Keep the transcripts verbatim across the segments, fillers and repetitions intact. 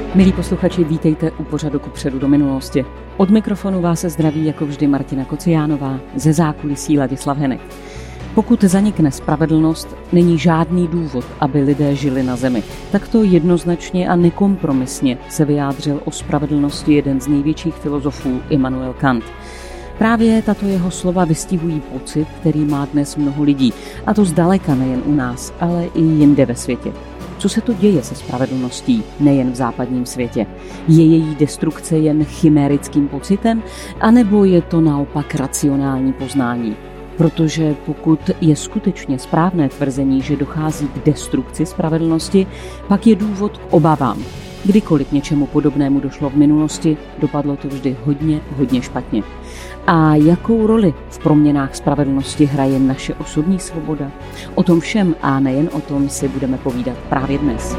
Milí posluchači, vítejte u pořadu Kupředu do minulosti. Od mikrofonu vás se zdraví jako vždy Martina Kociánová, ze zákulisí Ladislav Henek. Pokud zanikne spravedlnost, není žádný důvod, aby lidé žili na zemi. Takto jednoznačně a nekompromisně se vyjádřil o spravedlnosti jeden z největších filozofů Immanuel Kant. Právě tato jeho slova vystihují pocit, který má dnes mnoho lidí, a to zdaleka nejen u nás, ale i jinde ve světě. Co se to děje se spravedlností, nejen v západním světě? Je její destrukce jen chimérickým pocitem, anebo je to naopak racionální poznání? Protože pokud je skutečně správné tvrzení, že dochází k destrukci spravedlnosti, pak je důvod k obavám. Kdykoliv něčemu podobnému došlo v minulosti, dopadlo to vždy hodně, hodně špatně. A jakou roli v proměnách spravedlnosti hraje naše osobní svoboda? O tom všem a nejen o tom si budeme povídat právě dnes.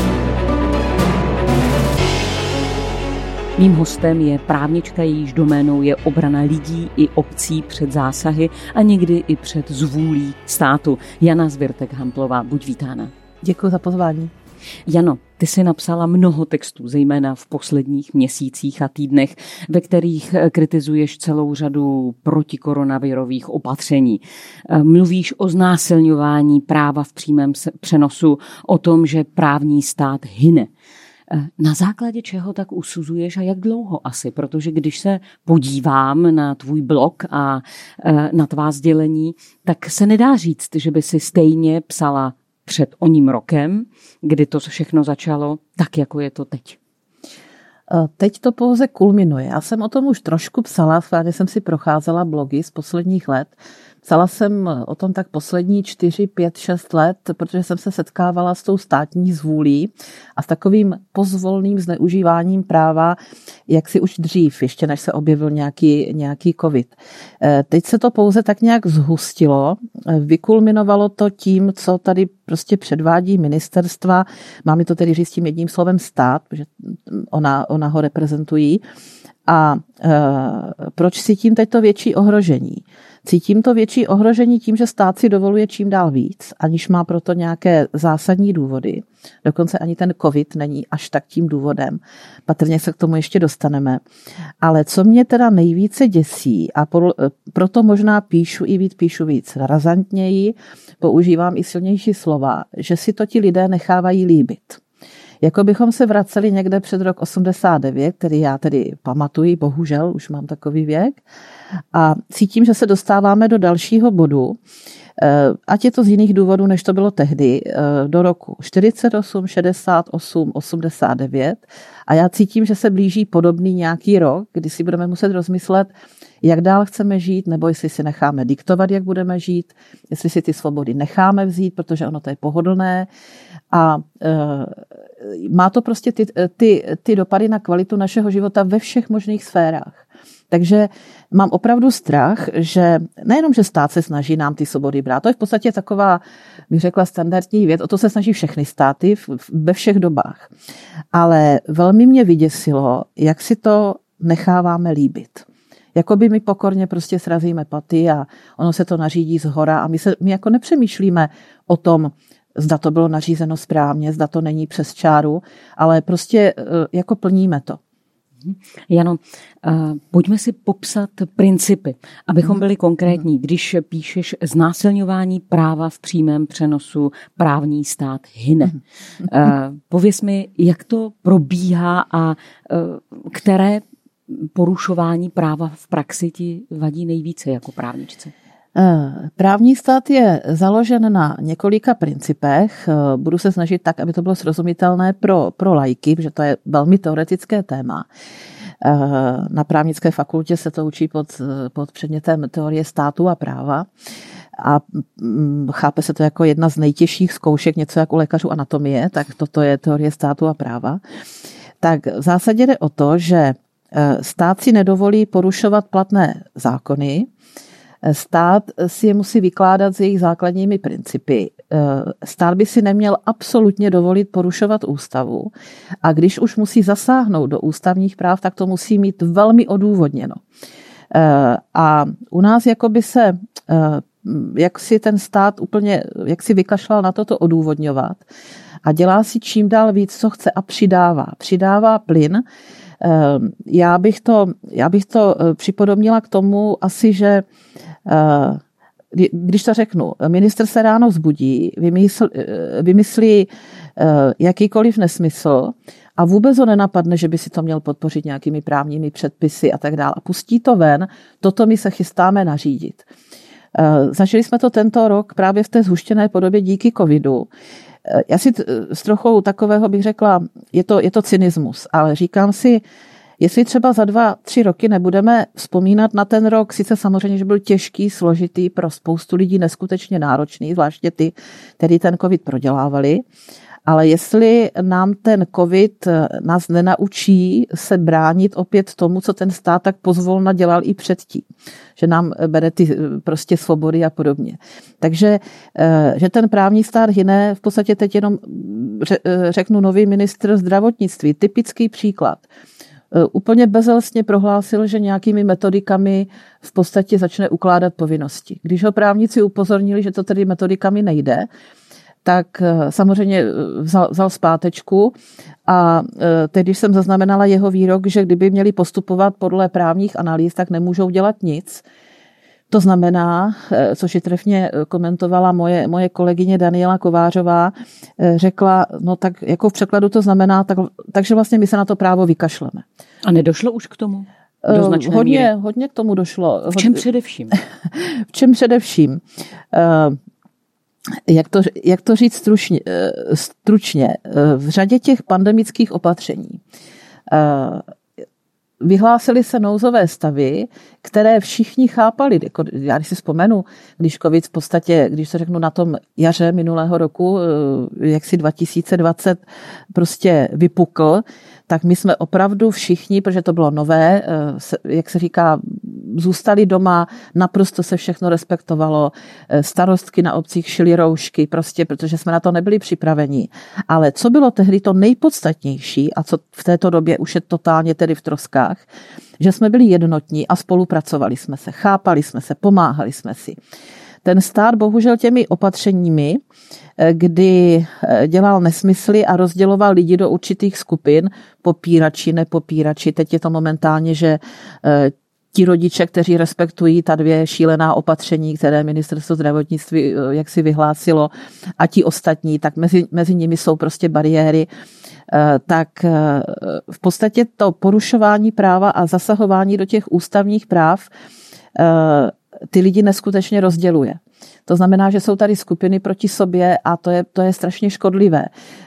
Mým hostem je právnička, jejíž doménou je obrana lidí i obcí před zásahy a někdy i před zvůlí státu. Jana Zwirtek-Hamplová, buď vítána. Děkuji za pozvání. Jano, ty jsi napsala mnoho textů, zejména v posledních měsících a týdnech, ve kterých kritizuješ celou řadu protikoronavirových opatření. Mluvíš o znásilňování práva v přímém přenosu, o tom, že právní stát hyne. Na základě čeho tak usuzuješ a jak dlouho asi? Protože když se podívám na tvůj blog a na tvá sdělení, tak se nedá říct, že by si stejně psala před oním rokem, kdy to všechno začalo, tak jako je to teď. Teď to pouze kulminuje. Já jsem o tom už trošku psala, když jsem si procházela blogy z posledních let. Psala jsem o tom tak poslední čtyři, pět, šest let, protože jsem se setkávala s tou státní zvůlí a s takovým pozvolným zneužíváním práva, jak si už dřív, ještě než se objevil nějaký, nějaký covid. Teď se to pouze tak nějak zhustilo, vykulminovalo to tím, co tady prostě předvádí ministerstva, mám to tedy říct tím jedním slovem stát, protože ona, ona ho reprezentují. A e, proč cítím teď to větší ohrožení? Cítím to větší ohrožení tím, že stát si dovoluje čím dál víc, aniž má proto nějaké zásadní důvody. Dokonce ani ten covid není až tak tím důvodem. Patrně se k tomu ještě dostaneme. Ale co mě teda nejvíce děsí, a pro, proto možná píšu i víc, píšu víc razantněji, používám i silnější slova, že si to ti lidé nechávají líbit. Jako bychom se vraceli někde před rok osmdesát devět, který já tedy pamatuji, bohužel, už mám takový věk, a cítím, že se dostáváme do dalšího bodu, ať je to z jiných důvodů, než to bylo tehdy, do roku čtyřicet osm, šedesát osm, osmdesát devět, a já cítím, že se blíží podobný nějaký rok, kdy si budeme muset rozmyslet, jak dál chceme žít, nebo jestli si necháme diktovat, jak budeme žít, jestli si ty svobody necháme vzít, protože ono to je pohodlné. A e, má to prostě ty, ty, ty dopady na kvalitu našeho života ve všech možných sférách. Takže mám opravdu strach, že nejenom, že stát se snaží nám ty svobody brát, to je v podstatě taková, bych řekla, standardní věc, o to se snaží všechny státy ve všech dobách. Ale velmi mě vyděsilo, jak si to necháváme líbit. Jakoby my pokorně prostě srazíme paty a ono se to nařídí zhora a my, se, my jako nepřemýšlíme o tom, zda to bylo nařízeno správně, zda to není přes čáru, ale prostě jako plníme to. Jano, pojďme si popsat principy, abychom byli konkrétní. Když píšeš znásilňování práva v přímém přenosu, právní stát hyne. Pověz mi, jak to probíhá a které porušování práva v praxi ti vadí nejvíce jako právničce? Právní stát je založen na několika principech. Budu se snažit tak, aby to bylo srozumitelné pro, pro laiky, protože to je velmi teoretické téma. Na právnické fakultě se to učí pod, pod předmětem teorie státu a práva. A chápe se to jako jedna z nejtěžších zkoušek, něco jako lékařů anatomie, tak toto je teorie státu a práva. Tak v zásadě jde o to, že stát si nedovolí porušovat platné zákony, stát si je musí vykládat s jejich základními principy. Stát by si neměl absolutně dovolit porušovat ústavu a když už musí zasáhnout do ústavních práv, tak to musí mít velmi odůvodněno. A u nás jakoby se jak si ten stát úplně, jak si vykašlal na toto odůvodňovat a dělá si čím dál víc, co chce a přidává. Přidává plyn. Já bych to, já bych to připodobnila k tomu asi, že když to řeknu, ministr se ráno vzbudí, vymysl, vymyslí jakýkoliv nesmysl a vůbec ho nenapadne, že by si to měl podpořit nějakými právními předpisy a tak dále. A pustí to ven, toto my se chystáme nařídit. Zažili jsme to tento rok právě v té zhuštěné podobě díky covidu. Já si s trochou takového bych řekla, je to, je to cynismus, ale říkám si, jestli třeba za dva, tři roky nebudeme vzpomínat na ten rok, sice samozřejmě, že byl těžký, složitý, pro spoustu lidí neskutečně náročný, zvláště ty, kteří ten covid prodělávali, ale jestli nám ten covid nás nenaučí se bránit opět tomu, co ten stát tak pozvolna dělal i předtím, že nám bere ty prostě svobody a podobně. Takže, že ten právní stát hyne, v podstatě teď jenom řeknu nový ministr zdravotnictví, typický příklad. Úplně bezelstně prohlásil, že nějakými metodikami v podstatě začne ukládat povinnosti. Když ho právníci upozornili, že to tedy metodikami nejde, tak samozřejmě vzal, vzal zpátečku a teď, když jsem zaznamenala jeho výrok, že kdyby měli postupovat podle právních analýz, tak nemůžou dělat nic. To znamená, což i trefně komentovala moje, moje kolegyně Daniela Kovářová, řekla, no tak jako v překladu to znamená, tak, takže vlastně my se na to právo vykašleme. A nedošlo už k tomu? Do značné hodně, míry? hodně k tomu došlo. V čem především? v čem především? Jak to, jak to říct stručně, stručně? V řadě těch pandemických opatření vyhlásily se nouzové stavy, které všichni chápali. Já když si vzpomenu, když covid v podstatě, když se řeknu na tom jaře minulého roku, jak si dva tisíce dvacet prostě vypukl, tak my jsme opravdu všichni, protože to bylo nové, jak se říká, zůstali doma, naprosto se všechno respektovalo, starostky na obcích šily roušky, prostě, protože jsme na to nebyli připraveni. Ale co bylo tehdy to nejpodstatnější a co v této době už je totálně tedy v troskách, že jsme byli jednotní a spolupracovali jsme se, chápali jsme se, pomáhali jsme si. Ten stát bohužel těmi opatřeními, kdy dělal nesmysly a rozděloval lidi do určitých skupin, popírači, nepopírači, teď je to momentálně, že ti rodiče, kteří respektují ta dvě šílená opatření, které ministerstvo zdravotnictví jak si vyhlásilo, a ti ostatní, tak mezi, mezi nimi jsou prostě bariéry, tak v podstatě to porušování práva a zasahování do těch ústavních práv ty lidi neskutečně rozděluje. To znamená, že jsou tady skupiny proti sobě a to je, to je strašně škodlivé.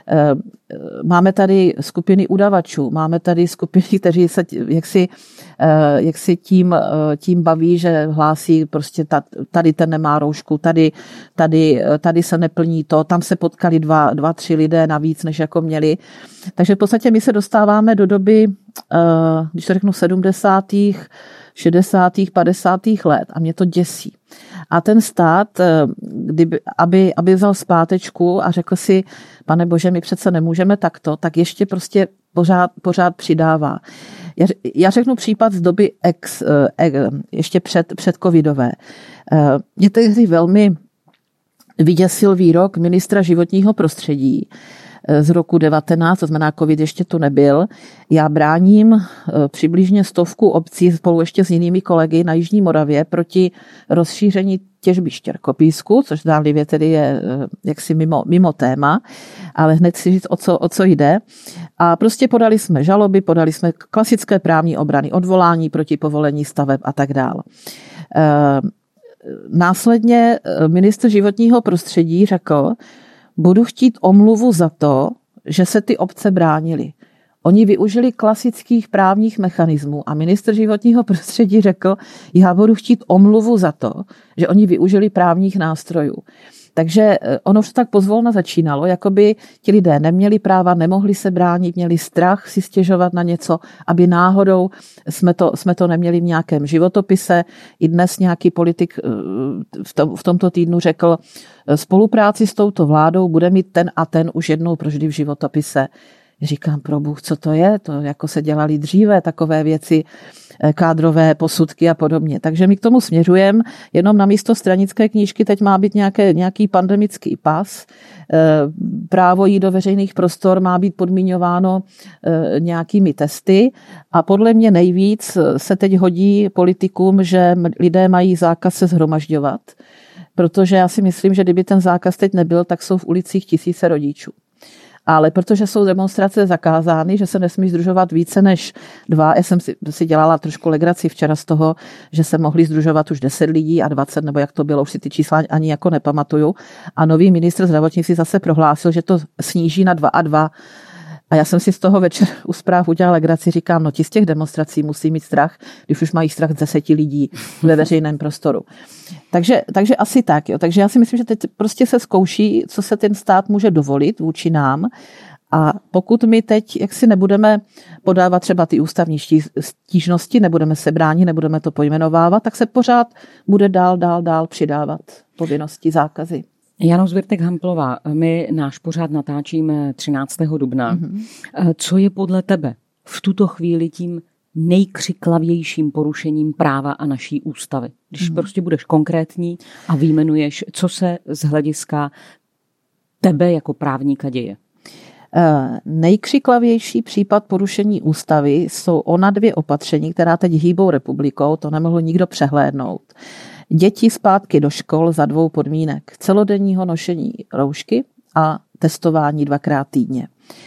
Máme tady skupiny udavačů, máme tady skupiny, kteří se jaksi, jaksi tím, tím baví, že hlásí prostě tady ten nemá roušku, tady, tady, tady se neplní to, tam se potkali dva, dva, tři lidé navíc, než jako měli. Takže v podstatě my se dostáváme do doby, když to řeknu sedmdesátých, šedesátých, padesátých let a mě to děsí. A ten stát, kdyby, aby, aby vzal zpátečku a řekl si, pane bože, my přece nemůžeme takto, tak ještě prostě pořád, pořád přidává. Já, já řeknu případ z doby ex, ještě před, před covidové. Mě tehdy velmi vyděsil výrok ministra životního prostředí z roku devatenáct, to znamená covid ještě tu nebyl. Já bráním přibližně stovku obcí spolu ještě s jinými kolegy na Jižní Moravě proti rozšíření těžby štěrkopísku, což zdánlivě tedy je jaksi mimo, mimo téma, ale hned si říct, o co, o co jde. A prostě podali jsme žaloby, podali jsme klasické právní obrany, odvolání proti povolení staveb a tak dále. Následně ministr životního prostředí řekl, budu chtít omluvu za to, že se ty obce bránily. Oni využili klasických právních mechanismů a ministr životního prostředí řekl, já budu chtít omluvu za to, že oni využili právních nástrojů. Takže ono už tak pozvolna začínalo, jakoby ti lidé neměli práva, nemohli se bránit, měli strach si stěžovat na něco, aby náhodou jsme to, jsme to neměli v nějakém životopise. I dnes nějaký politik v, tom, v tomto týdnu řekl, spolupráci s touto vládou bude mít ten a ten už jednou provždy v životopise. Říkám, pro Bůh, co to je? To jako se dělali dříve takové věci, kádrové posudky a podobně. Takže my k tomu směřujeme, jenom na místo stranické knížky teď má být nějaké, nějaký pandemický pas. Právo jít do veřejných prostor má být podmiňováno nějakými testy a podle mě nejvíc se teď hodí politikům, že lidé mají zákaz se shromažďovat, protože já si myslím, že kdyby ten zákaz teď nebyl, tak jsou v ulicích tisíce rodičů. Ale protože jsou demonstrace zakázány, že se nesmí sdružovat více než dva, já jsem si, si dělala trošku legraci včera z toho, že se mohli sdružovat už deset lidí a dvacet, nebo jak to bylo, už si ty čísla ani jako nepamatuju. A nový ministr zdravotnictví zase prohlásil, že to sníží na dva a dva. A já jsem si z toho večer u zpráv udělala legraci, říkám, no ti z těch demonstrací musí mít strach, když už mají strach z deseti lidí ve veřejném prostoru. Takže, takže asi tak. Jo. Takže já si myslím, že teď prostě se zkouší, co se ten stát může dovolit vůči nám. A pokud my teď, jak si nebudeme podávat třeba ty ústavní stížnosti, nebudeme se bránit, nebudeme to pojmenovávat, tak se pořád bude dál, dál, dál přidávat povinnosti, zákazy. Jano Zwirtek-Hamplová, my náš pořád natáčíme třináctého dubna. Mm-hmm. Co je podle tebe v tuto chvíli tím nejkřiklavějším porušením práva a naší ústavy? Když mm-hmm. prostě budeš konkrétní a vyjmenuješ, co se z hlediska tebe jako právníka děje. Nejkřiklavější případ porušení ústavy jsou ona dvě opatření, která teď hýbou republikou, to nemohl nikdo přehlédnout. Děti zpátky do škol za dvou podmínek. Celodenního nošení roušky a testování dvakrát týdně.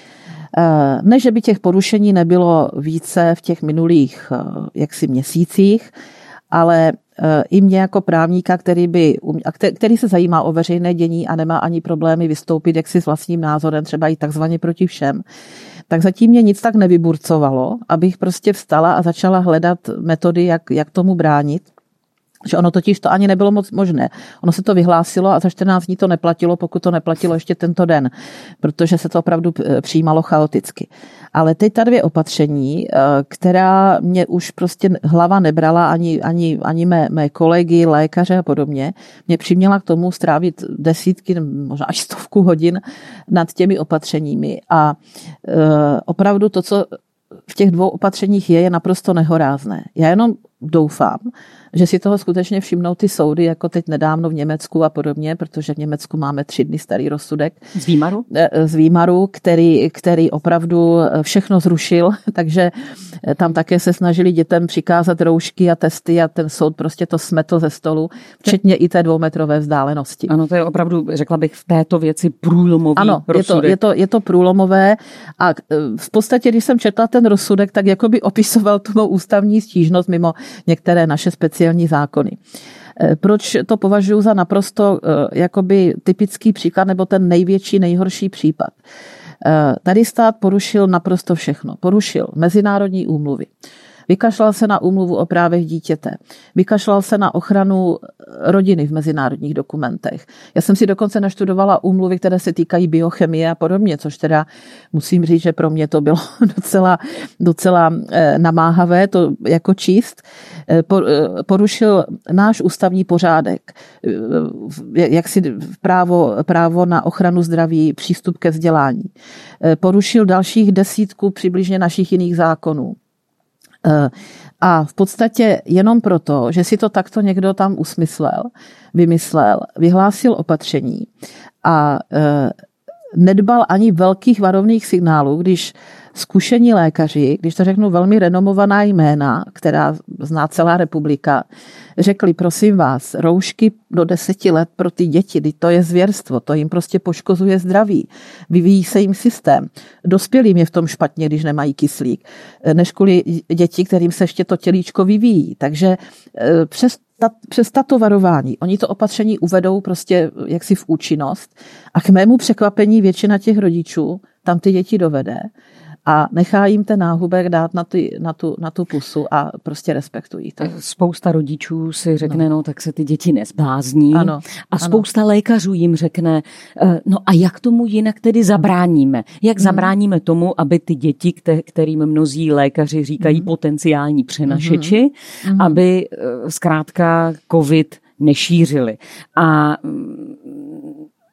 Ne, že by těch porušení nebylo více v těch minulých jaksi měsících, ale i mě jako právníka, který, by, který se zajímá o veřejné dění a nemá ani problémy vystoupit jaksi s vlastním názorem, třeba i takzvaně proti všem, tak zatím mě nic tak nevyburcovalo, abych prostě vstala a začala hledat metody, jak, jak tomu bránit. Že ono totiž to ani nebylo moc možné. Ono se to vyhlásilo a za čtrnáct dní to neplatilo, pokud to neplatilo ještě tento den, protože se to opravdu přijímalo chaoticky. Ale teď ta dvě opatření, která mě už prostě hlava nebrala, ani, ani, ani mé, mé kolegy, lékaře a podobně, mě přiměla k tomu strávit desítky, možná až stovku hodin nad těmi opatřeními. A opravdu to, co v těch dvou opatřeních je, je naprosto nehorázné. Já jenom doufám, že si toho skutečně všimnou ty soudy, jako teď nedávno v Německu a podobně, protože v Německu máme tři dny starý rozsudek. Z Výmaru? Z Výmaru, který, který opravdu všechno zrušil, takže tam také se snažili dětem přikázat roušky a testy a ten soud prostě to smetl ze stolu, včetně i té dvoumetrové vzdálenosti. Ano, to je opravdu, řekla bych, v této věci průlomový ano, rozsudek. Ano, je to, je, to, je to průlomové a v podstatě, když jsem četla ten rozsudek, tak jakoby opisoval tu mou ústavní stížnost mimo některé naše speciální zákony. Proč to považuji za naprosto jakoby typický příklad nebo ten největší, nejhorší případ? Tady stát porušil naprosto všechno. Porušil mezinárodní úmluvy. Vykašlal se na úmluvu o právech dítěte. Vykašlal se na ochranu rodiny v mezinárodních dokumentech. Já jsem si dokonce naštudovala úmluvy, které se týkají biochemie a podobně, což teda musím říct, že pro mě to bylo docela, docela namáhavé to jako číst. Porušil náš ústavní pořádek, jak si právo, právo na ochranu zdraví, přístup ke vzdělání. Porušil dalších desítku přibližně našich jiných zákonů. A v podstatě jenom proto, že si to takto někdo tam usmyslel, vymyslel, vyhlásil opatření a nedbal ani velkých varovných signálů, když zkušení lékaři, když to řeknu velmi renomovaná jména, která zná celá republika, řekli, prosím vás, roušky do deseti let pro ty děti, to je zvěrstvo, to jim prostě poškozuje zdraví, vyvíjí se jim systém. Dospělým je v tom špatně, když nemají kyslík, než kvůli děti, kterým se ještě to tělíčko vyvíjí. Takže přes Ta, přes tato varování, oni to opatření uvedou prostě jaksi v účinnost a k mému překvapení většina těch rodičů tam ty děti dovede a nechá jim ten náhubek dát na, ty, na, tu, na tu pusu a prostě respektují to. Spousta rodičů si řekne, no, no tak se ty děti nezblázní. Ano, a spousta ano. lékařů jim řekne, no a jak tomu jinak tedy zabráníme? Jak hmm. zabráníme tomu, aby ty děti, kterým mnozí lékaři říkají hmm. potenciální přenašeči, hmm. aby zkrátka covid nešířili. A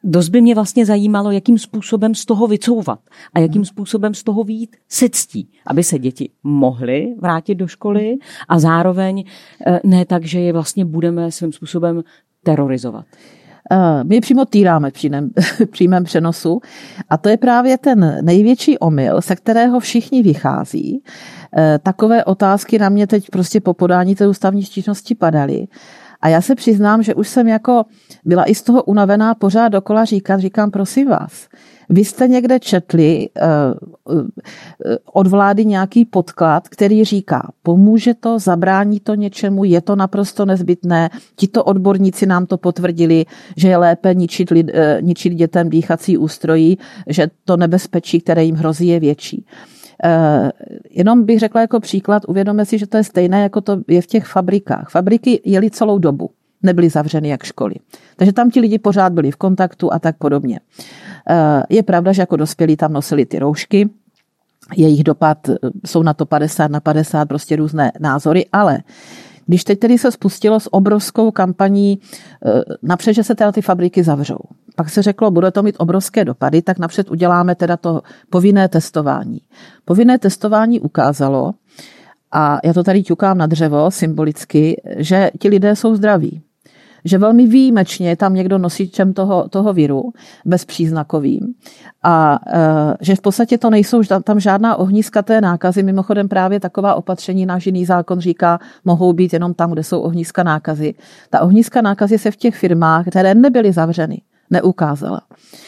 Dost by mě vlastně zajímalo, jakým způsobem z toho vycouvat a jakým způsobem z toho vyjít se ctí, aby se děti mohly vrátit do školy a zároveň ne tak, že je vlastně budeme svým způsobem terorizovat. My je přímo týráme v přímém, přímém přenosu a to je právě ten největší omyl, se kterého všichni vychází. Takové otázky na mě teď prostě po podání té ústavní stížnosti padaly. A já se přiznám, že už jsem jako byla i z toho unavená pořád dokola říkat, říkám, prosím vás, vy jste někde četli uh, uh, od vlády nějaký podklad, který říká, pomůže to, zabrání to něčemu, je to naprosto nezbytné. Tito odborníci nám to potvrdili, že je lépe ničit, lid, uh, ničit dětem dýchací ústrojí, že to nebezpečí, které jim hrozí, je větší. Uh, jenom bych řekla jako příklad, uvědomme si, že to je stejné, jako to je v těch fabrikách. Fabriky jeli celou dobu, nebyly zavřeny jak školy. Takže tam ti lidi pořád byli v kontaktu a tak podobně. Uh, je pravda, že jako dospělí tam nosili ty roušky, jejich dopad, jsou na to padesát na padesát, prostě různé názory, ale když teď tedy se spustilo s obrovskou kampaní napřed, že se teda ty fabriky zavřou. Pak se řeklo, bude to mít obrovské dopady, tak napřed uděláme teda to povinné testování. Povinné testování ukázalo, a já to tady ťukám na dřevo symbolicky, že ti lidé jsou zdraví. Že velmi výjimečně je tam někdo nosičem toho, toho viru, bezpříznakovým. A e, že v podstatě to nejsou tam žádná ohniska té nákazy. Mimochodem právě taková opatření, náš jiný zákon říká, mohou být jenom tam, kde jsou ohniska nákazy. Ta ohniska nákazy se v těch firmách, které nebyly zavřeny, neukázala.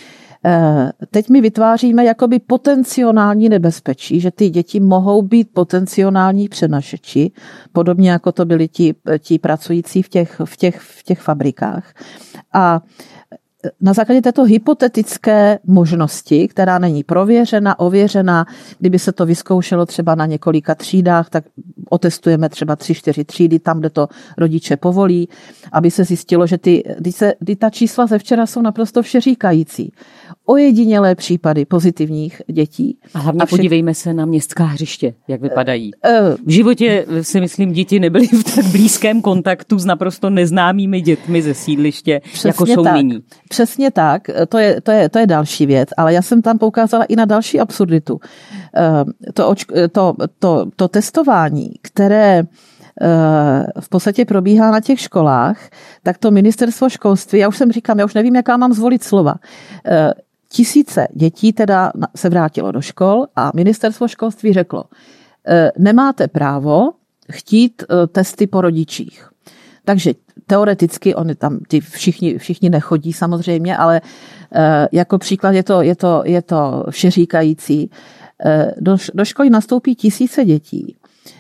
Teď my vytváříme jakoby potenciální nebezpečí, že ty děti mohou být potenciální přenašeči, podobně jako to byli ti, ti pracující v těch, v, těch, v těch fabrikách. A na základě této hypotetické možnosti, která není prověřena, ověřena, kdyby se to vyzkoušelo třeba na několika třídách, tak otestujeme třeba tři, čtyři třídy, tam, kde to rodiče povolí, aby se zjistilo, že ty, když se, kdy ta čísla ze včera jsou naprosto všeříkající. Ojedinělé případy pozitivních dětí. A hlavně a vše... podívejme se na městská hřiště, jak vypadají. V životě si myslím, děti nebyly v tak blízkém kontaktu s naprosto neznámými dětmi ze sídliště, přesně jako jsou tak. nyní. Přesně tak, to je, to, je, to je další věc, ale já jsem tam poukázala i na další absurditu. To, to, to, to testování, které v podstatě probíhá na těch školách, tak to ministerstvo školství, já už jsem říkám, já už nevím, jaká mám zvolit slova. Tisíce dětí teda se vrátilo do škol a ministerstvo školství řeklo, nemáte právo chtít testy po rodičích. Takže teoreticky, oni tam ty všichni, všichni nechodí samozřejmě, ale jako příklad je to, je to, je to všeříkající. Do, do školy nastoupí tisíce dětí.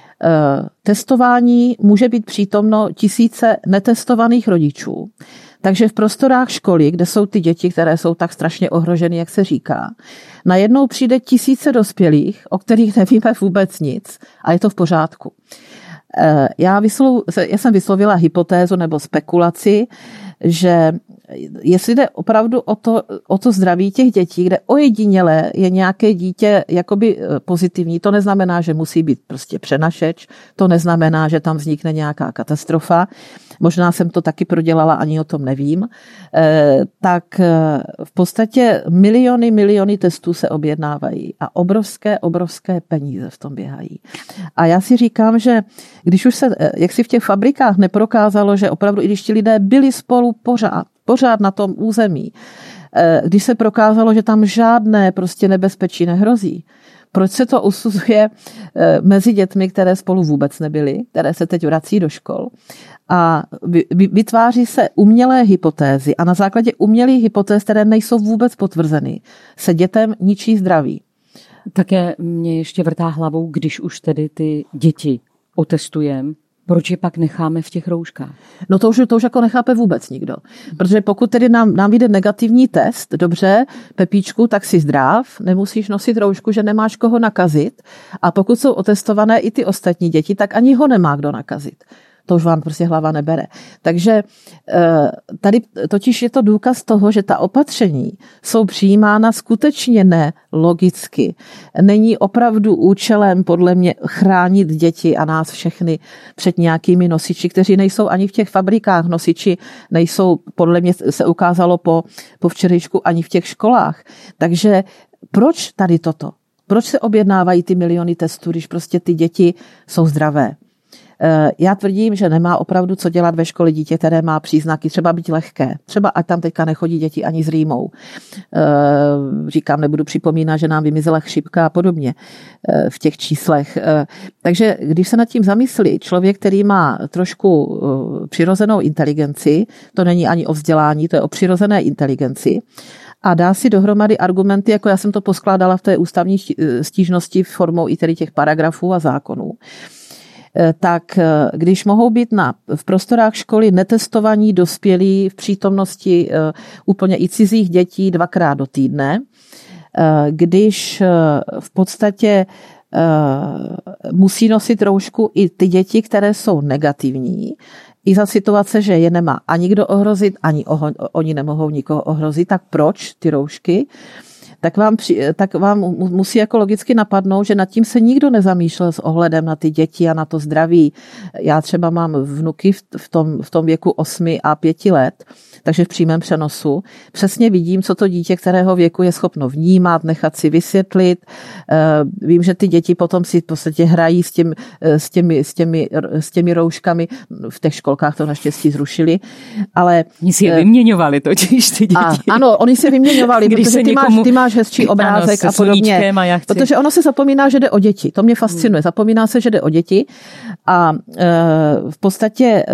Testování může být přítomno tisíce netestovaných rodičů. Takže v prostorách školy, kde jsou ty děti, které jsou tak strašně ohroženy, jak se říká, najednou přijde tisíce dospělých, o kterých nevíme vůbec nic a je to v pořádku. Já, vyslou, já jsem vyslovila hypotézu nebo spekulaci, že jestli jde opravdu o to, o to zdraví těch dětí, kde ojediněle je nějaké dítě jakoby pozitivní, to neznamená, že musí být prostě přenašeč, to neznamená, že tam vznikne nějaká katastrofa, možná jsem to taky prodělala, ani o tom nevím, tak v podstatě miliony, miliony testů se objednávají a obrovské, obrovské peníze v tom běhají. A já si říkám, že když už se, jak si v těch fabrikách neprokázalo, že opravdu, i když ti lidé byli spolu pořád, pořád na tom území, když se prokázalo, že tam žádné prostě nebezpečí nehrozí, proč se to usuzuje mezi dětmi, které spolu vůbec nebyly, které se teď vrací do škol? A vytváří se umělé hypotézy a na základě umělých hypotéz, které nejsou vůbec potvrzeny, se dětem ničí zdraví. Také mě ještě vrtá hlavou, když už tedy ty děti otestujeme, proč je pak necháme v těch rouškách? No to už, to už jako nechápe vůbec nikdo. Protože pokud tedy nám, nám vyjde negativní test, dobře, Pepíčku, tak si zdrav, nemusíš nosit roušku, že nemáš koho nakazit. A pokud jsou otestované i ty ostatní děti, tak ani ho nemá kdo nakazit. To už vám prostě hlava nebere. Takže tady totiž je to důkaz toho, že ta opatření jsou přijímána skutečně ne logicky. Není opravdu účelem podle mě chránit děti a nás všechny před nějakými nosiči, kteří nejsou ani v těch fabrikách. Nosiči nejsou, podle mě se ukázalo po, po včerejšku, ani v těch školách. Takže proč tady toto? Proč se objednávají ty miliony testů, když prostě ty děti jsou zdravé? Já tvrdím, že nemá opravdu co dělat ve škole dítě, které má příznaky, třeba být lehké. Třeba ať tam teďka nechodí děti ani s rýmou. Říkám, nebudu připomínat, že nám vymizela chřipka a podobně v těch číslech. Takže když se nad tím zamyslí člověk, který má trošku přirozenou inteligenci, to není ani o vzdělání, to je o přirozené inteligenci, a dá si dohromady argumenty, jako já jsem to poskládala v té ústavní stížnosti formou i tedy těch paragrafů a zákonů, tak když mohou být na, v prostorách školy netestovaní dospělí v přítomnosti úplně i cizích dětí dvakrát do týdne, když v podstatě musí nosit roušku i ty děti, které jsou negativní, i za situace, že je nemá ani kdo ohrozit, ani oho, oni nemohou nikoho ohrozit, tak proč ty roušky? Tak vám, tak vám musí jako logicky napadnout, že nad tím se nikdo nezamýšlel s ohledem na ty děti a na to zdraví. Já třeba mám vnuky v tom, v tom věku osmi a pěti let, takže v přímém přenosu. Přesně vidím, co to dítě, kterého věku je schopno vnímat, nechat si vysvětlit. Vím, že ty děti potom si v podstatě hrají s, těm, s, těmi, s, těmi, s těmi rouškami. V těch školkách to naštěstí zrušili. Ale oni si je vyměňovali totiž ty děti. A, ano, oni si vyměňovali, protože ty máš, ty máš hezčí obrázek ano, a podobně. A protože ono se zapomíná, že jde o děti. To mě fascinuje. Zapomíná se, že jde o děti a e, v podstatě e,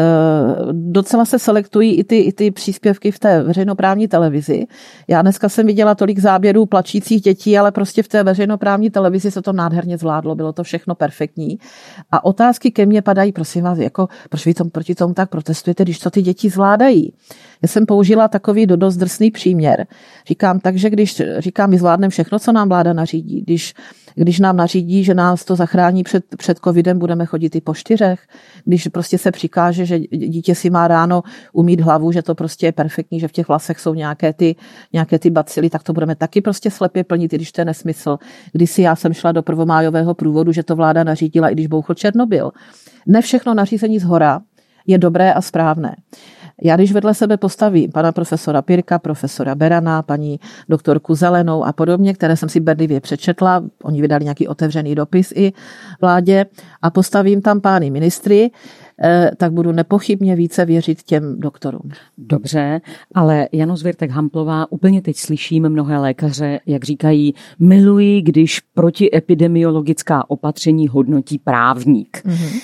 docela se selektují i ty, i ty příspěvky v té veřejnoprávní televizi. Já dneska jsem viděla tolik záběrů plačících dětí, ale prostě v té veřejnoprávní televizi se to nádherně zvládlo. Bylo to všechno perfektní. A otázky ke mně padají, prosím vás, jako, proč vy tom, proti tomu tak protestujete, když to ty děti zvládají. Já jsem použila takový dost drsný příměr. Říkám, takže když říkám, my zvládneme všechno, co nám vláda nařídí. Když, když nám nařídí, že nás to zachrání před, před covidem, budeme chodit i po čtyřech. Když prostě se přikáže, že dítě si má ráno umýt hlavu, že to prostě je perfektní, že v těch vlasech jsou nějaké ty, nějaké ty bacily, tak to budeme taky prostě slepě plnit, i když to je nesmysl. Kdysi já jsem šla do prvomájového průvodu, že to vláda nařídila, i když bouchl Černobyl. Ne všechno nařízení zhora je dobré a správné. Já když vedle sebe postavím pana profesora Pirka, profesora Berana, paní doktorku Zelenou a podobně, které jsem si bedlivě přečetla, oni vydali nějaký otevřený dopis i vládě, a postavím tam pány ministry, tak budu nepochybně více věřit těm doktorům. Dobře, ale Jano Zwirtek-Hamplová, úplně teď slyším mnohé lékaře, jak říkají, miluji, když protiepidemiologická opatření hodnotí právník. Mm-hmm.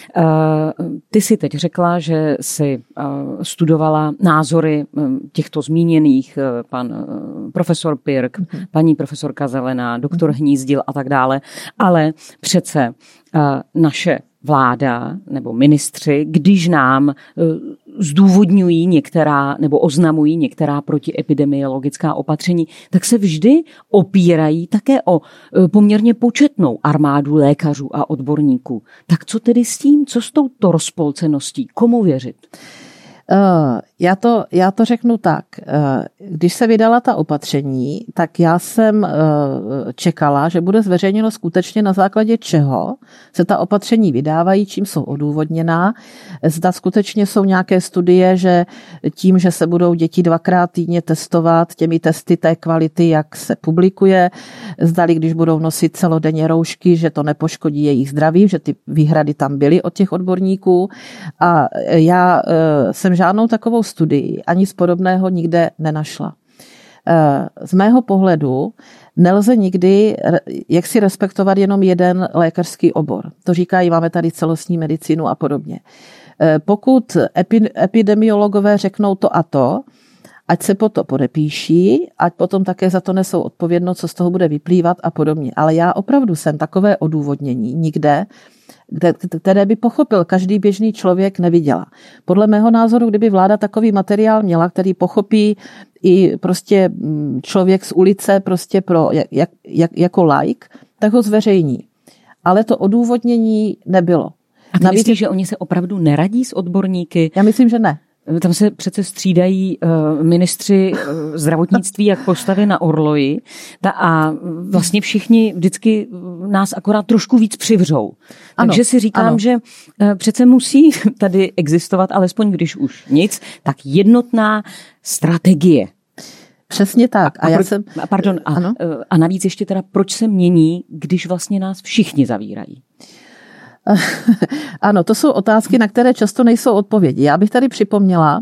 Ty si teď řekla, že si studovala názory těchto zmíněných, pan profesor Pirk, mm-hmm. paní profesorka Zelená, doktor mm-hmm. Hnízdil a tak dále, ale přece naše vláda nebo ministři, když nám zdůvodňují některá nebo oznamují některá protiepidemiologická opatření, tak se vždy opírají také o poměrně početnou armádu lékařů a odborníků. Tak co tedy s tím? Co s touto rozpolceností? Komu věřit? Uh, já, to, já to řeknu tak. Uh, když se vydala ta opatření, tak já jsem uh, čekala, že bude zveřejněno skutečně na základě čeho se ta opatření vydávají, čím jsou odůvodněná. Zda skutečně jsou nějaké studie, že tím, že se budou děti dvakrát týdně testovat těmi testy té kvality, jak se publikuje, zdali, když budou nosit celodenně roušky, že to nepoškodí jejich zdraví, že ty výhrady tam byly od těch odborníků. A já uh, jsem žádnou takovou studii ani z podobného nikde nenašla. Z mého pohledu nelze nikdy jak si respektovat jenom jeden lékařský obor. To říkají, máme tady celostní medicínu a podobně. Pokud epidemiologové řeknou to a to, ať se po to podepíší, ať potom také za to nesou odpovědnost, co z toho bude vyplývat a podobně. Ale já opravdu jsem takové odůvodnění nikde, které by pochopil každý běžný člověk, neviděla. Podle mého názoru, kdyby vláda takový materiál měla, který pochopí i prostě člověk z ulice prostě pro, jak, jak, jako laik, tak ho zveřejní. Ale to odůvodnění nebylo. A ty myslíš, že oni se opravdu neradí s odborníky? Já myslím, že ne. Tam se přece střídají uh, ministři uh, zdravotnictví jak postavy na orloji ta, a vlastně všichni vždycky nás akorát trošku víc přivřou. Ano, Takže si říkám, ano. že uh, přece musí tady existovat, alespoň když už nic, tak jednotná strategie. Přesně tak. A, a, a, já proč, jsem... pardon, a, ano? a navíc ještě teda, proč se mění, když vlastně nás všichni zavírají? Ano, to jsou otázky, na které často nejsou odpovědi. Já bych tady připomněla,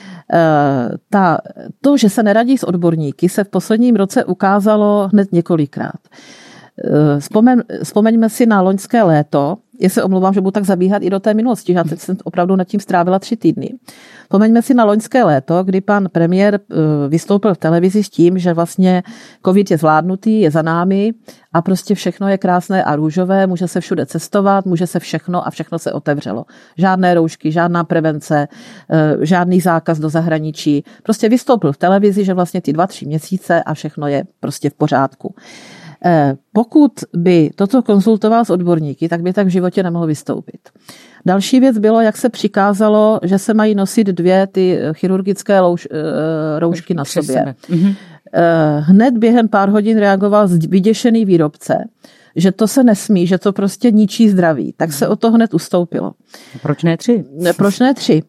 ta, to, že se neradí s odborníky, se v posledním roce ukázalo hned několikrát. Vzpomeň, vzpomeňme si na loňské léto. Já se omlouvám, že budu tak zabíhat i do té minulosti, že já teď jsem opravdu nad tím strávila tři týdny. Vzpomeňme si na loňské léto, kdy pan premiér vystoupil v televizi s tím, že vlastně covid je zvládnutý, je za námi a prostě všechno je krásné a růžové, může se všude cestovat, může se všechno a všechno se otevřelo. Žádné roušky, žádná prevence, žádný zákaz do zahraničí. Prostě vystoupil v televizi, že vlastně ty dva, tři měsíce a všechno je prostě v pořádku. Pokud by toto konzultoval s odborníky, tak by tak v životě nemohl vystoupit. Další věc bylo, jak se přikázalo, že se mají nosit dvě ty chirurgické louž, roušky na sobě. Mhm. Hned během pár hodin reagoval vyděšený výrobce, že to se nesmí, že to prostě ničí zdraví. Tak se od toho hned ustoupilo. Proč ne tři? Proč ne tři?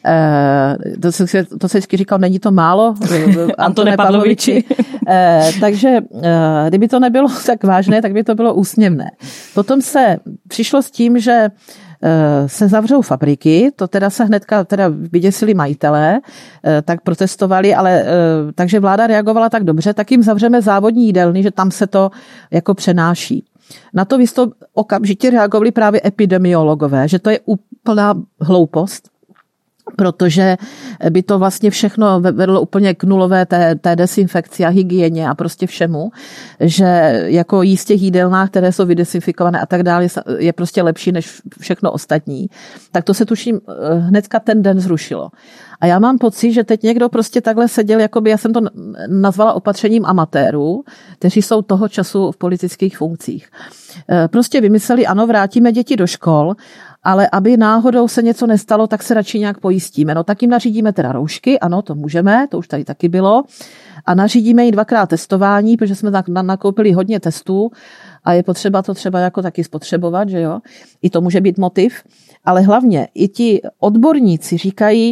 To se, to se vždycky říkal, není to málo? Antone Pavloviči. Takže kdyby to nebylo tak vážné, tak by to bylo úsměvné. Potom se přišlo s tím, že se zavřou fabriky, to teda se hnedka teda vyděsili majitelé, tak protestovali, ale takže vláda reagovala tak dobře, tak jim zavřeme závodní jídelny, že tam se to jako přenáší. Na to vystoup, okamžitě reagovali právě epidemiologové, že to je úplná hloupost, protože by to vlastně všechno vedlo úplně k nulové té, té desinfekci a hygieně a prostě všemu, že jako jíst v těch jídelnách, které jsou vydesinfikované a tak dále, je prostě lepší než všechno ostatní. Tak to se tuším hnedka ten den zrušilo. A já mám pocit, že teď někdo prostě takhle seděl, jakoby já jsem to nazvala opatřením amatérů, kteří jsou toho času v politických funkcích. Prostě vymysleli, ano, vrátíme děti do škol, ale aby náhodou se něco nestalo, tak se radši nějak pojistíme. No tak jim nařídíme teda roušky, ano, to můžeme, to už tady taky bylo. A nařídíme jim dvakrát testování, protože jsme tak nakoupili hodně testů a je potřeba to třeba jako taky spotřebovat, že jo. I to může být motiv. Ale hlavně i ti odborníci říkají,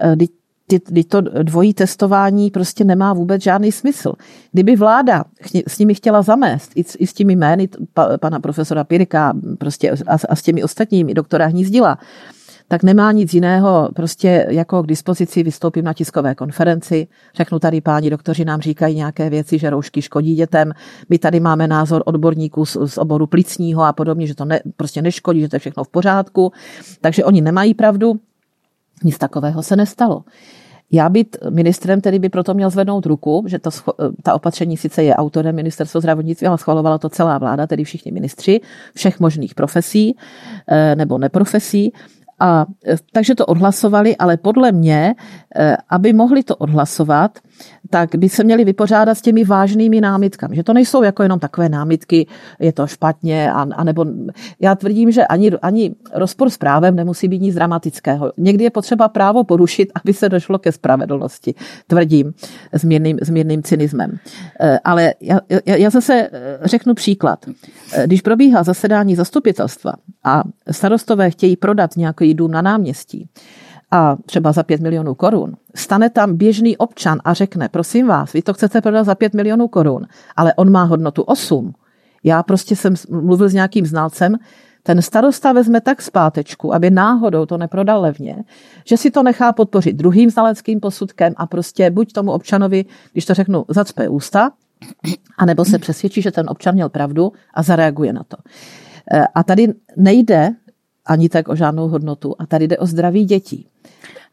kdy to dvojí testování prostě nemá vůbec žádný smysl. Kdyby vláda s nimi chtěla zamést, i s těmi jmény pana profesora Pirka prostě a s těmi ostatními, doktora Hnízdila, tak nemá nic jiného, prostě jako k dispozici vystoupím na tiskové konferenci, řeknu tady páni doktoři nám říkají nějaké věci, že roušky škodí dětem, my tady máme názor odborníků z, z oboru plicního a podobně, že to ne, prostě neškodí, že to je všechno v pořádku, takže oni nemají pravdu, nic takového se nestalo. Já být ministrem, který by proto měl zvednout ruku, že to, ta opatření sice je autorem ministerstvo zdravotnictví, ale schvalovala to celá vláda, tedy všichni ministři všech možných profesí nebo neprofesí. A takže to odhlasovali, ale podle mě, aby mohli to odhlasovat, tak by se měli vypořádat s těmi vážnými námitkami. Že to nejsou jako jenom takové námitky, je to špatně, a, a nebo já tvrdím, že ani, ani rozpor s právem nemusí být nic dramatického. Někdy je potřeba právo porušit, aby se došlo ke spravedlnosti. Tvrdím s mírným, s mírným cynismem. Ale já, já, já zase řeknu příklad. Když probíhá zasedání zastupitelstva a starostové chtějí prodat nějaký dům na náměstí, a třeba za pět milionů korun, stane tam běžný občan a řekne, prosím vás, vy to chcete prodat za pět milionů korun, ale on má hodnotu osm. Já prostě jsem mluvil s nějakým znalcem, ten starosta vezme tak zpátečku, aby náhodou to neprodal levně, že si to nechá podpořit druhým znaleckým posudkem a prostě buď tomu občanovi, když to řeknu, zacpe ústa, anebo se přesvědčí, že ten občan měl pravdu a zareaguje na to. A tady nejde ani tak o žádnou hodnotu. A tady jde o zdraví dětí.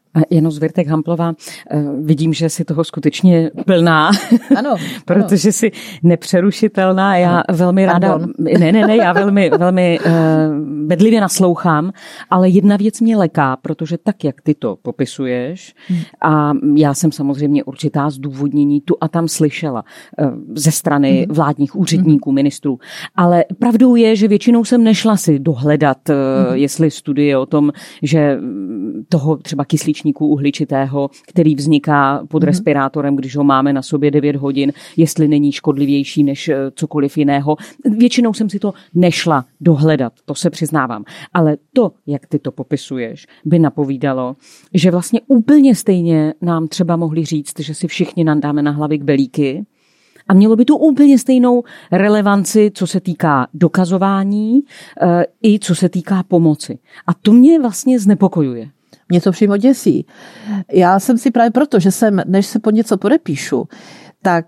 Jano Zvirtek-Hamplová, vidím, že si toho skutečně plná, ano, protože ano. jsi nepřerušitelná. Já ano. velmi ráda, Pardon. ne, ne, ne, já velmi, velmi uh, bedlivě naslouchám, ale jedna věc mě leká, protože tak, jak ty to popisuješ, hmm. a já jsem samozřejmě určitá zdůvodnění tu a tam slyšela uh, ze strany hmm. vládních úředníků, hmm. ministrů, ale pravdou je, že většinou jsem nešla si dohledat, uh, hmm. jestli studie o tom, že toho třeba kyslíčníku uhličitého, který vzniká pod mm-hmm. respirátorem, když ho máme na sobě devět hodin, jestli není škodlivější než cokoliv jiného. Většinou jsem si to nešla dohledat, to se přiznávám. Ale to, jak ty to popisuješ, by napovídalo, že vlastně úplně stejně nám třeba mohli říct, že si všichni nandáme na hlavy kbelíky, a mělo by to úplně stejnou relevanci, co se týká dokazování, i co se týká pomoci. A to mě vlastně znepokojuje. Mě to přímo děsí. Já jsem si právě proto, že jsem, než se pod něco podepíšu, tak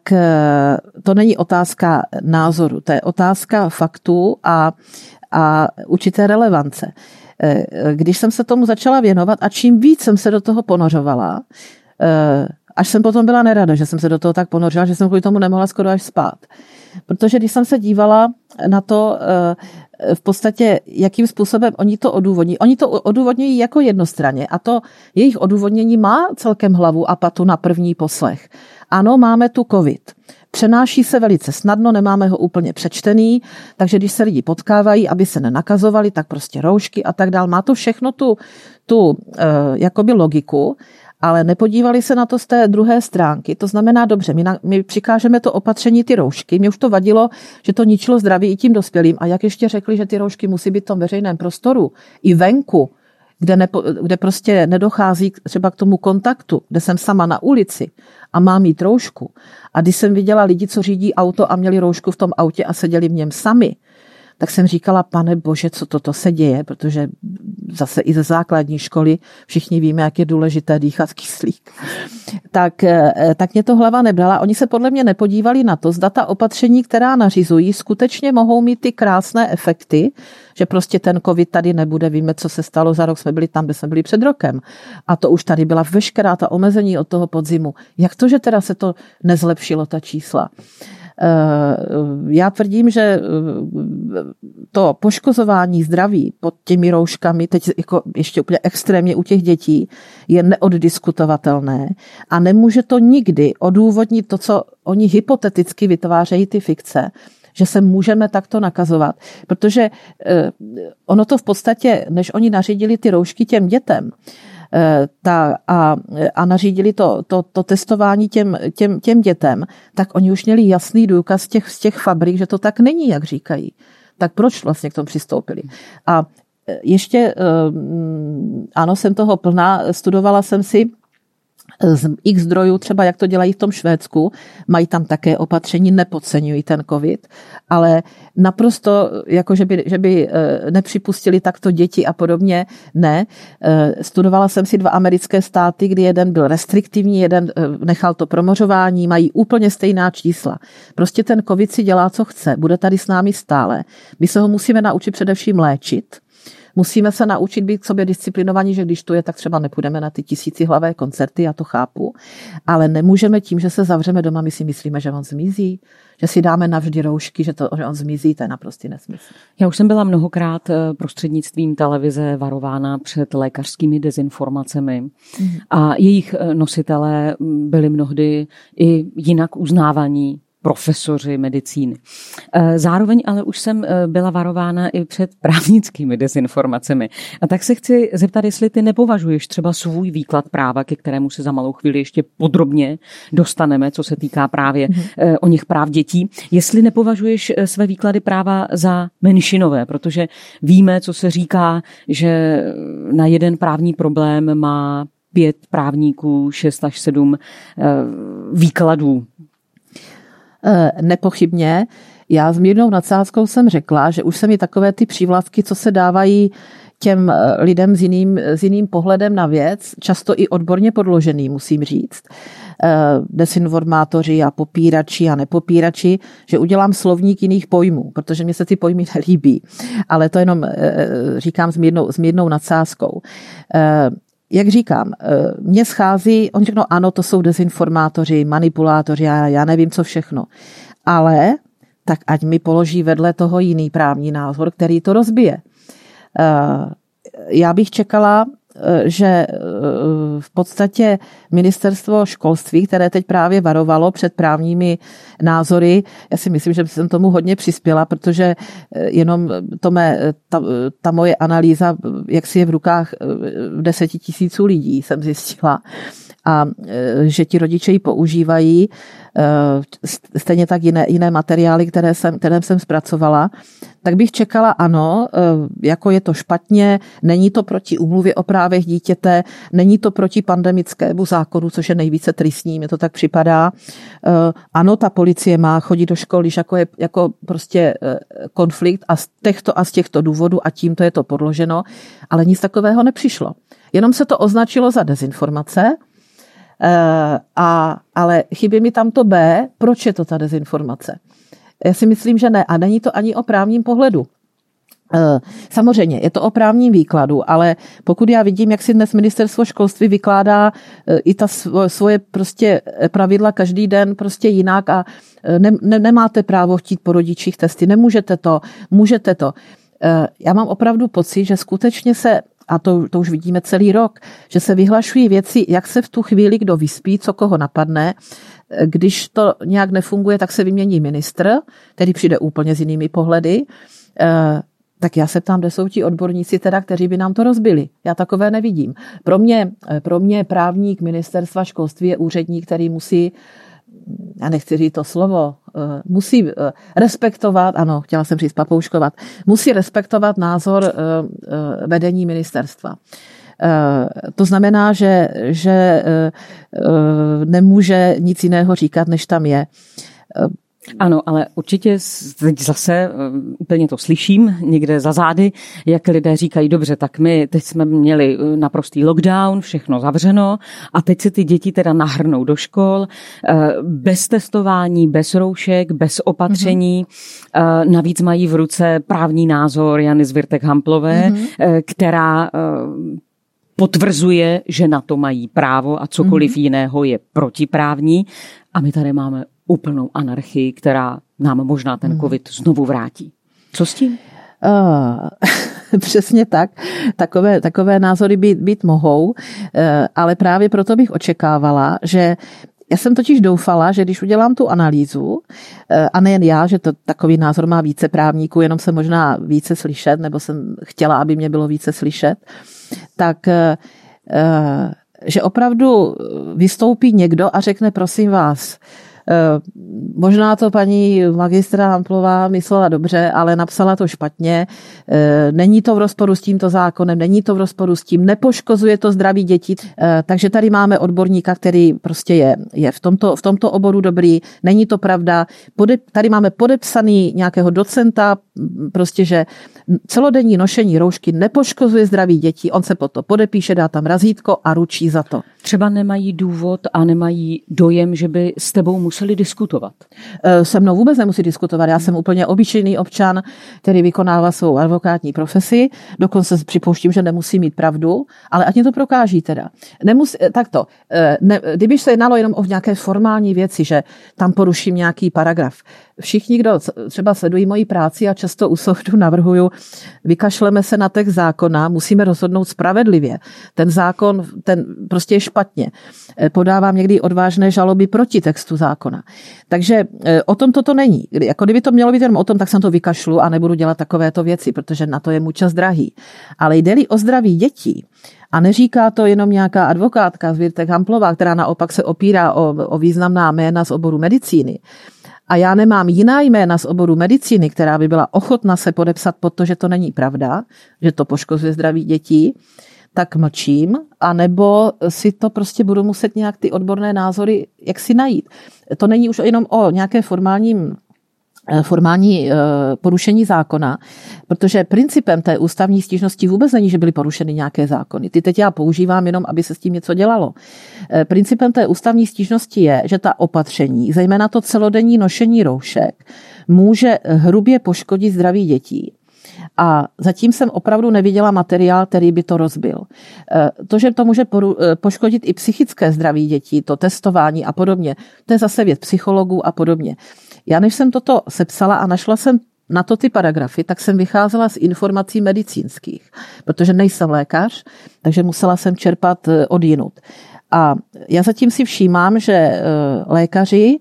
to není otázka názoru, to je otázka faktů a, a určité relevance. Když jsem se tomu začala věnovat a čím víc jsem se do toho ponořovala, až jsem potom byla nerada, že jsem se do toho tak ponořila, že jsem kvůli tomu nemohla skoro až spát. Protože když jsem se dívala na to, v podstatě, jakým způsobem oni to odůvodní. Oni to odůvodňují jako jednostranně a to jejich odůvodnění má celkem hlavu a patu na první poslech. Ano, máme tu covid. Přenáší se velice snadno, nemáme ho úplně přečtený, takže když se lidi potkávají, aby se nenakazovali, tak prostě roušky a tak dál. Má to všechno tu, tu jakoby logiku, ale nepodívali se na to z té druhé stránky. To znamená, dobře, my, na, my přikážeme to opatření ty roušky. Mě už to vadilo, že to ničilo zdraví i tím dospělým. A jak ještě řekli, že ty roušky musí být v tom veřejném prostoru, i venku, kde, nepo, kde prostě nedochází třeba k tomu kontaktu, kde jsem sama na ulici a mám mít roušku. A když jsem viděla lidi, co řídí auto a měli roušku v tom autě a seděli v něm sami, tak jsem říkala, pane bože, co toto se děje, protože zase i ze základní školy všichni víme, jak je důležité dýchat kyslík. Tak, tak mě to hlava nebrala. Oni se podle mě nepodívali na to, zda ta opatření, která nařizují, skutečně mohou mít ty krásné efekty, že prostě ten covid tady nebude. Víme, co se stalo, za rok jsme byli tam, kde jsme byli před rokem. A to už tady byla veškerá ta omezení od toho podzimu. Jak to, že teda se to nezlepšilo, ta čísla? Já tvrdím, že to poškozování zdraví pod těmi rouškami, teď jako ještě úplně extrémně u těch dětí, je neoddiskutovatelné a nemůže to nikdy odůvodnit to, co oni hypoteticky vytvářejí ty fikce, že se můžeme takto nakazovat. Protože ono to v podstatě, než oni nařídili ty roušky těm dětem, Ta, a, a nařídili to, to, to testování těm, těm, těm dětem, tak oni už měli jasný důkaz z těch, z těch fabrik, že to tak není, jak říkají. Tak proč vlastně k tomu přistoupili? A ještě, ano, jsem toho plná, studovala jsem si z x zdrojů, třeba jak to dělají v tom Švédsku, mají tam také opatření, nepodceňují ten covid, ale naprosto, jako že by, že by nepřipustili takto děti a podobně, ne. Studovala jsem si dva americké státy, kdy jeden byl restriktivní, jeden nechal to promořování, mají úplně stejná čísla. Prostě ten covid si dělá, co chce, bude tady s námi stále. My se ho musíme naučit především léčit. Musíme se naučit být k sobě disciplinovaní, že když tu je, tak třeba nepůjdeme na ty tisícihlavé koncerty, já to chápu, ale nemůžeme tím, že se zavřeme doma, my si myslíme, že on zmizí, že si dáme navždy roušky, že, to, že on zmizí, to je naprostý nesmysl. Já už jsem byla mnohokrát prostřednictvím televize varována před lékařskými dezinformacemi mm. a jejich nositelé byli mnohdy i jinak uznávaní profesoři medicíny. Zároveň ale už jsem byla varována i před právnickými dezinformacemi. A tak se chci zeptat, jestli ty nepovažuješ třeba svůj výklad práva, ke kterému se za malou chvíli ještě podrobně dostaneme, co se týká právě mm-hmm. o něch práv dětí, jestli nepovažuješ své výklady práva za menšinové, protože víme, co se říká, že na jeden právní problém má pět právníků, šest až sedm výkladů. Nepochybně. Já s mírnou nadsázkou jsem řekla, že už se mi takové ty přívlastky, co se dávají těm lidem s jiným, s jiným pohledem na věc, často i odborně podložený, musím říct, desinformátoři a popírači a nepopírači, že udělám slovník jiných pojmů, protože mě se ty pojmy nelíbí. Ale to jenom říkám s mírnou, s mírnou nadsázkou. jak říkám, mně schází, oni řeknou, ano, to jsou dezinformátoři, manipulátoři, já, já nevím, co všechno. Ale tak ať mi položí vedle toho jiný právní názor, který to rozbije. Já bych čekala, že v podstatě ministerstvo školství, které teď právě varovalo před právními názory, já si myslím, že jsem tomu hodně přispěla, protože jenom to mé, ta, ta moje analýza, jak si je v rukách deseti tisíců lidí, jsem zjistila, a že ti rodiče ji používají, stejně tak jiné, jiné materiály, které jsem, které jsem zpracovala, tak bych čekala ano, jako je to špatně, není to proti úmluvě o právech dítěte, není to proti pandemickému zákonu, což je nejvíce tristní, mi to tak připadá. Ano, ta policie má chodit do škol, když jako je jako prostě konflikt a z těchto a z těchto důvodů a tímto je to podloženo, ale nic takového nepřišlo. Jenom se to označilo za dezinformace, A, ale chybí mi tam to B, proč je to ta dezinformace. Já si myslím, že ne. A není to ani o právním pohledu. Samozřejmě, je to o právním výkladu, ale pokud já vidím, jak si dnes ministerstvo školství vykládá i ta svoje prostě pravidla každý den prostě jinak a ne, ne, nemáte právo chtít po rodičích testy, nemůžete to, můžete to. Já mám opravdu pocit, že skutečně se a to, to už vidíme celý rok, že se vyhlašují věci, jak se v tu chvíli kdo vyspí, co koho napadne. Když to nějak nefunguje, tak se vymění ministr, který přijde úplně s jinými pohledy. Tak já se ptám, kde jsou ti odborníci teda, kteří by nám to rozbili. Já takové nevidím. Pro mě, pro mě právník ministerstva školství je úředník, který musí, já nechci říct to slovo, musí respektovat, ano, chtěla jsem říct papouškovat, musí respektovat názor vedení ministerstva. To znamená, že, že nemůže nic jiného říkat, než tam je. Ano, ale určitě teď zase úplně to slyším někde za zády, jak lidé říkají, dobře, tak my teď jsme měli naprostý lockdown, všechno zavřeno a teď se ty děti teda nahrnou do škol bez testování, bez roušek, bez opatření. Mm-hmm. Navíc mají v ruce právní názor Jany Zwirtek-Hamplové, mm-hmm. která potvrzuje, že na to mají právo a cokoliv mm-hmm. jiného je protiprávní. A my tady máme úplnou anarchii, která nám možná ten covid znovu vrátí. Co s tím? Uh, přesně tak. Takové, takové názory být, být mohou, uh, ale právě proto bych očekávala, že já jsem totiž doufala, že když udělám tu analýzu, uh, a nejen já, že to takový názor má více právníků, jenom se možná více slyšet, nebo jsem chtěla, aby mě bylo více slyšet, tak uh, že opravdu vystoupí někdo a řekne, prosím vás, možná to paní magistra Hamplová myslela dobře, ale napsala to špatně. Není to v rozporu s tímto zákonem, není to v rozporu s tím, nepoškozuje to zdraví dětí. Takže tady máme odborníka, který prostě je, je v, tomto, v tomto oboru dobrý. Není to pravda. Pode, tady máme podepsaný nějakého docenta, prostě, že celodenní nošení roušky nepoškozuje zdraví dětí. On se pod to podepíše, dá tam razítko a ručí za to. Třeba nemají důvod a nemají dojem, že by s tebou museli diskutovat. Se mnou vůbec nemusí diskutovat. Já jsem úplně obyčejný občan, který vykonává svou advokátní profesi. Dokonce připouštím, že nemusí mít pravdu, ale ať mě to prokáží teda. Nemusí, takto, ne, kdyby se jednalo jenom o nějaké formální věci, že tam poruším nějaký paragraf. Všichni, kdo třeba sledují moji práci a často u soudu navrhuju, vykašleme se na text zákona, musíme rozhodnout spravedlivě. Ten zákon, ten prostě je špatně. Podávám někdy odvážné žaloby proti textu zákona. Takže o tom toto není. Jako kdyby to mělo být jenom o tom, tak jsem to vykašlu a nebudu dělat takovéto věci, protože na to je můj čas drahý. Ale jde-li o zdraví dětí, a neříká to jenom nějaká advokátka Zwirtek-Hamplová, která naopak se opírá o, o významná jména z oboru medicíny, a já nemám jiná jména z oboru medicíny, která by byla ochotna se podepsat pod to, že to není pravda, že to poškozuje zdraví dětí, tak mlčím, anebo si to prostě budu muset nějak ty odborné názory jak si najít. To není už jenom o nějaké formálním formální porušení zákona, protože principem té ústavní stížnosti vůbec není, že byly porušeny nějaké zákony. Ty teď já používám jenom, aby se s tím něco dělalo. Principem té ústavní stížnosti je, že ta opatření, zejména to celodenní nošení roušek, může hrubě poškodit zdraví dětí. A zatím jsem opravdu neviděla materiál, který by to rozbil. To, že to může poškodit i psychické zdraví dětí, to testování a podobně, to je zase věc psychologů a podobně. Já než jsem toto sepsala a našla jsem na to ty paragrafy, tak jsem vycházela z informací medicínských, protože nejsem lékař, takže musela jsem čerpat odjinud. A já zatím si všímám, že lékaři,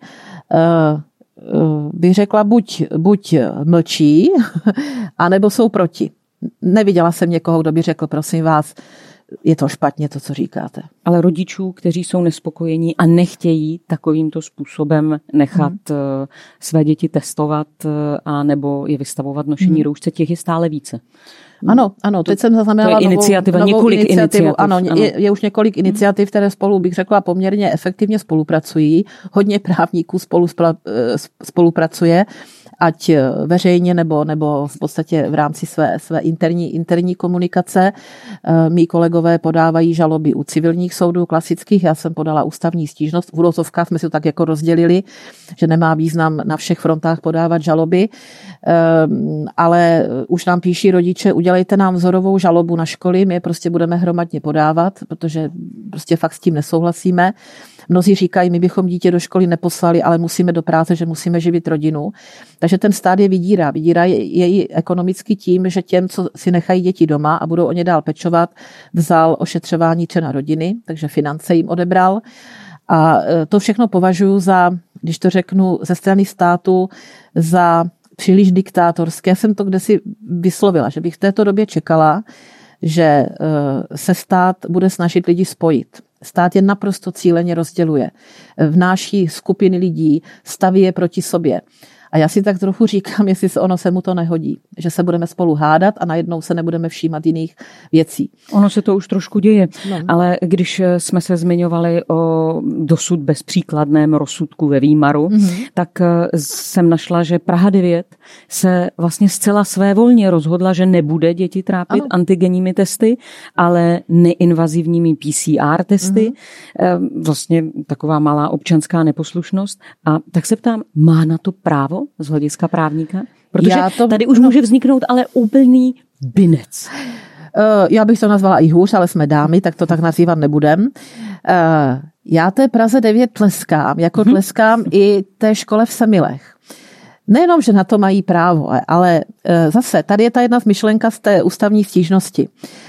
bych řekla, buď, buď mlčí, anebo jsou proti. Neviděla jsem někoho, kdo by řekl, prosím vás, je to špatně, to, co říkáte. Ale rodičů, kteří jsou nespokojení a nechtějí takovýmto způsobem nechat hmm. své děti testovat a nebo je vystavovat nošení hmm. roušce, těch je stále více. Ano, ano, teď to, jsem zaznamenala novou, iniciativa, novou několik iniciativu. iniciativ. Ano, ano. Je, je už několik iniciativ, které spolu, bych řekla, poměrně efektivně spolupracují. Hodně právníků spolu spolupracuje, ať veřejně nebo, nebo v podstatě v rámci své, své interní, interní komunikace. Mí kolegové podávají žaloby u civilních soudů klasických, já jsem podala ústavní stížnost. V úvozovkách jsme si to tak jako rozdělili, že nemá význam na všech frontách podávat žaloby, ale už nám píší rodiče, udělejte nám vzorovou žalobu na školy, my je prostě budeme hromadně podávat, protože prostě fakt s tím nesouhlasíme. Mnozí říkají, my bychom dítě do školy neposlali, ale musíme do práce, že musíme živit rodinu. Takže ten stát je vydírá. Vydírá jej ekonomicky tím, že těm, co si nechají děti doma a budou o ně dál pečovat, vzal ošetřování člena rodiny, takže finance jim odebral. A to všechno považuji za, když to řeknu ze strany státu, za příliš diktátorské. Já jsem to kdesi vyslovila, že bych v této době čekala, že se stát bude snažit lidi spojit. Stát je naprosto cíleně rozděluje. Vnáší skupiny lidí, staví je proti sobě. A já si tak trochu říkám, jestli se ono se mu to nehodí. Že se budeme spolu hádat a najednou se nebudeme všímat jiných věcí. Ono se to už trošku děje. No. Ale když jsme se zmiňovali o dosud bezpříkladném rozsudku ve Výmaru, mm-hmm. tak jsem našla, že Praha devět se vlastně zcela svévolně rozhodla, že nebude děti trápit ano. antigenními testy, ale neinvazivními P C R testy. Mm-hmm. Vlastně taková malá občanská neposlušnost. A tak se ptám, má na to právo z hlediska právníka? Protože to, tady už no, může vzniknout ale úplný binec. Já bych to nazvala i hůř, ale jsme dámy, tak to tak nazývat nebudem. Já té Praze devět tleskám, jako hmm. tleskám i té škole v Semilech. Nejenom, že na to mají právo, ale zase, tady je ta jedna z myšlenka z té ústavní stížnosti.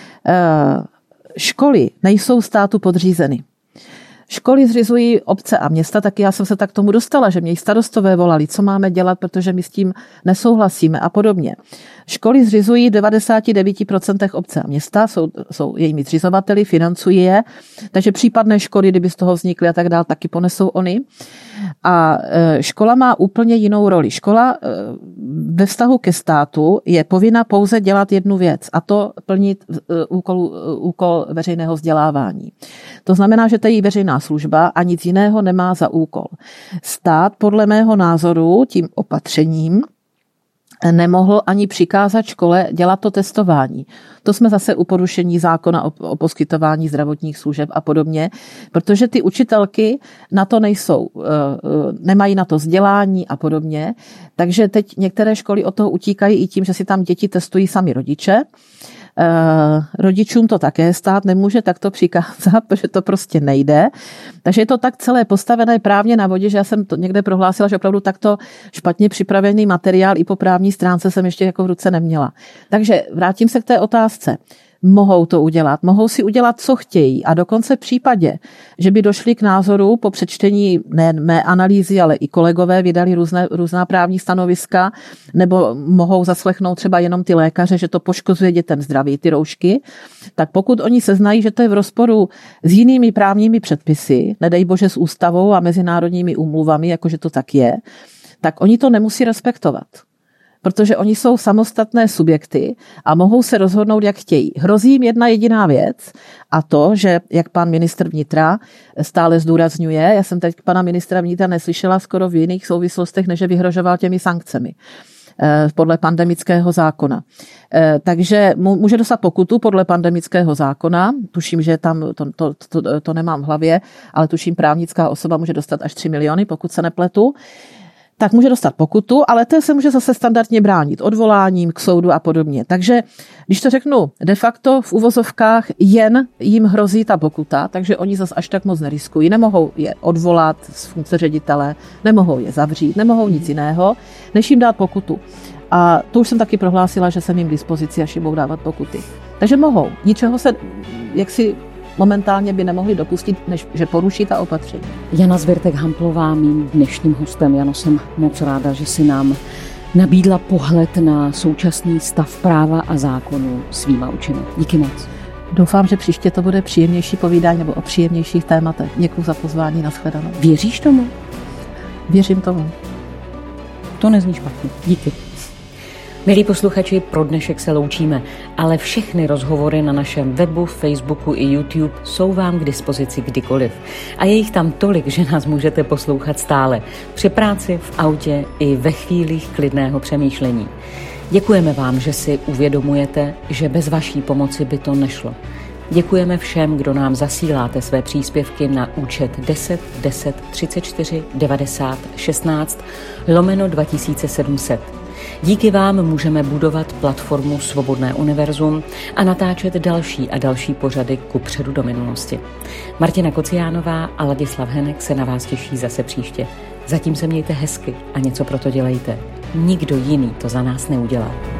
Školy nejsou státu podřízeny. Školy zřizují obce a města, taky já jsem se tak k tomu dostala, že mě starostové volali, co máme dělat, protože my s tím nesouhlasíme a podobně. Školy zřizují v devadesát devět procent obce a města, jsou, jsou jejími zřizovateli, financují je, takže případné škody, kdyby z toho vznikly a tak dál, taky ponesou oni. A škola má úplně jinou roli. Škola ve vztahu ke státu je povinna pouze dělat jednu věc, a to plnit úkol, úkol veřejného vzdělávání. To znamená, že to je veřejná služba a nic jiného nemá za úkol. Stát podle mého názoru tím opatřením nemohl ani přikázat škole dělat to testování. To jsme zase u porušení zákona o, o poskytování zdravotních služeb a podobně, protože ty učitelky na to nejsou, nemají na to vzdělání a podobně, takže teď některé školy od toho utíkají i tím, že si tam děti testují sami rodiče. Rodičům to také stát nemůže takto přikázat, protože to prostě nejde. Takže je to tak celé postavené právně na vodě, že já jsem to někde prohlásila, že opravdu takto špatně připravený materiál i po právní stránce jsem ještě jako v ruce neměla. Takže vrátím se k té otázce. Mohou to udělat, mohou si udělat, co chtějí, a dokonce v případě, že by došli k názoru po přečtení ne mé analýzy, ale i kolegové vydali různé, různá právní stanoviska, nebo mohou zaslechnout třeba jenom ty lékaře, že to poškozuje dětem zdraví, ty roušky, tak pokud oni seznají, že to je v rozporu s jinými právními předpisy, nedej bože s ústavou a mezinárodními úmluvami, jakože to tak je, tak oni to nemusí respektovat. Protože oni jsou samostatné subjekty a mohou se rozhodnout, jak chtějí. Hrozí jim jedna jediná věc, a to, že, jak pan ministr vnitra stále zdůrazňuje, já jsem teď pana ministra vnitra neslyšela skoro v jiných souvislostech, než že vyhrožoval těmi sankcemi podle pandemického zákona. Takže může dostat pokutu podle pandemického zákona, tuším, že tam to, to, to, to nemám v hlavě, ale tuším, právnická osoba může dostat až tři miliony, pokud se nepletu. tak může dostat pokutu, ale to se může zase standardně bránit odvoláním k soudu a podobně. Takže když to řeknu de facto v uvozovkách jen jim hrozí ta pokuta, takže oni zase až tak moc neriskují. Nemohou je odvolat z funkce ředitele, nemohou je zavřít, nemohou nic jiného, než jim dát pokutu. A to už jsem taky prohlásila, že jsem jim k dispozici, až jim budou dávat pokuty. Takže mohou. Ničeho se jaksi momentálně by nemohli dopustit, než že poruší ta opatření. Jana Zwirtek-Hamplová, mým dnešním hostem. Jano, jsem moc ráda, že si nám nabídla pohled na současný stav práva a zákonu svýma očima. Díky moc. Doufám, že příště to bude příjemnější povídání nebo o příjemnějších tématech. Děkuji za pozvání, nashledanou. Věříš tomu? Věřím tomu. To nezní špatně. Díky. Milí posluchači, pro dnešek se loučíme, ale všechny rozhovory na našem webu, Facebooku i YouTube jsou vám k dispozici kdykoliv. A je jich tam tolik, že nás můžete poslouchat stále. Při práci, v autě i ve chvílích klidného přemýšlení. Děkujeme vám, že si uvědomujete, že bez vaší pomoci by to nešlo. Děkujeme všem, kdo nám zasíláte své příspěvky na účet deset deset třicet čtyři devadesát šestnáct lomeno dva tisíce sedm set. Díky vám můžeme budovat platformu Svobodné univerzum a natáčet další a další pořady kupředu do minulosti. Martina Kociánová a Ladislav Henek se na vás těší zase příště. Zatím se mějte hezky a něco pro to dělejte. Nikdo jiný to za nás neudělá.